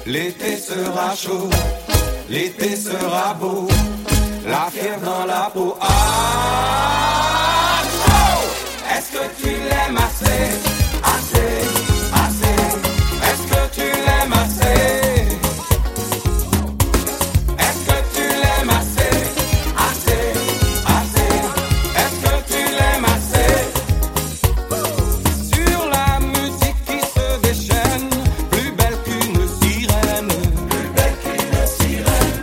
L'été sera chaud, l'été sera beau, la fièvre dans la peau. Ah, oh, est-ce que tu l'aimes assez, assez, assez? Est-ce que tu l'aimes assez? Est-ce que tu l'aimes assez, assez, assez? Est-ce que tu l'aimes assez? Sur la musique qui se déchaîne, plus belle qu'une sirène, plus belle qu'une sirène.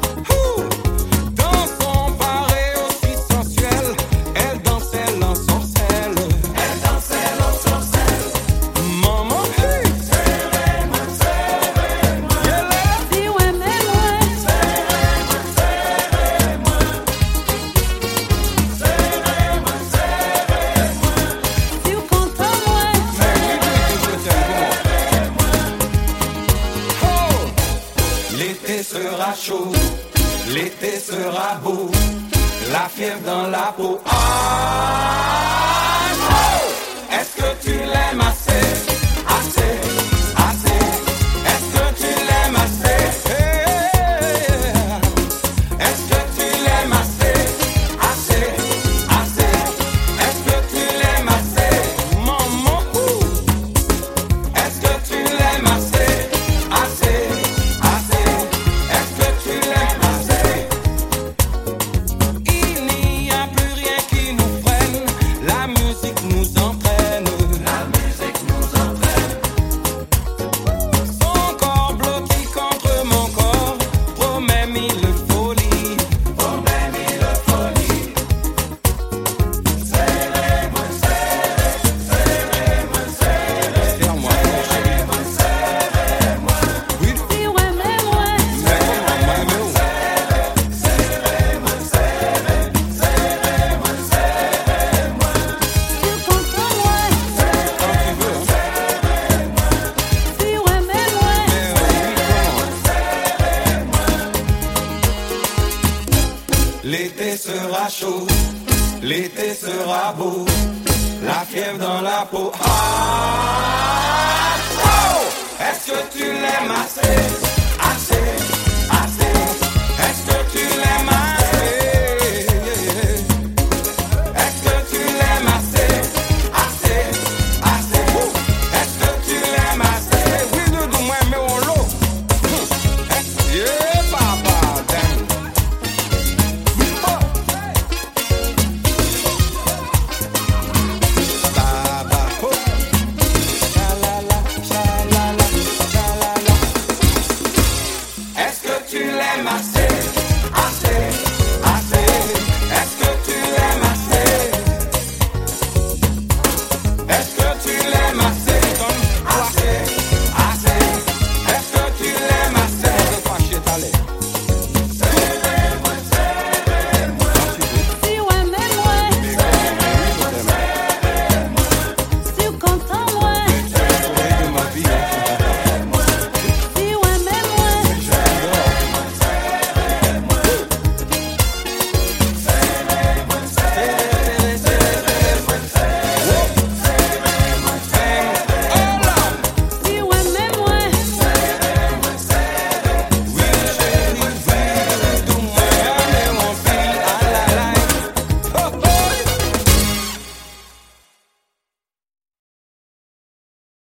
Dans son paré aussi sensuel, elle dansait l'ensorcelle, elle dansait l'ensorcelle. Maman, serrez-moi, serrez-moi, Si ouais mais ouais, serrez-moi, serrez-moi, serrez-moi, serrez-moi. si ou content ouais, L'été sera chaud, l'été sera beau, la fièvre dans la peau. Ah, oh, est-ce que tu l'aimes assez, assez, assez? Est-ce que tu l'aimes assez? Est-ce que tu l'aimes assez, assez, assez? Est-ce que tu l'aimes assez, maman? Est-ce que tu l'aimes assez, assez, assez? Est-ce que tu l'aimes assez? Il n'y a plus rien qui nous freine, la musique nous entraîne, la musique nous entraîne. Son corps blotti contre mon corps promet mille folies, promet mille folies. Serrez-moi, serrez, serrez-moi, serrez, serre-moi, serrez-moi, serrez-moi. Oui, si ouais mais ouais, serrez-moi, serrez-moi, serrez-moi, serrez-moi, serrez-moi. si ou content ouais, Quand tu veux, si ouais mais ouais, l'été sera chaud, l'été sera beau, la fièvre dans la peau. Ah, oh, est-ce que tu l'aimes assez?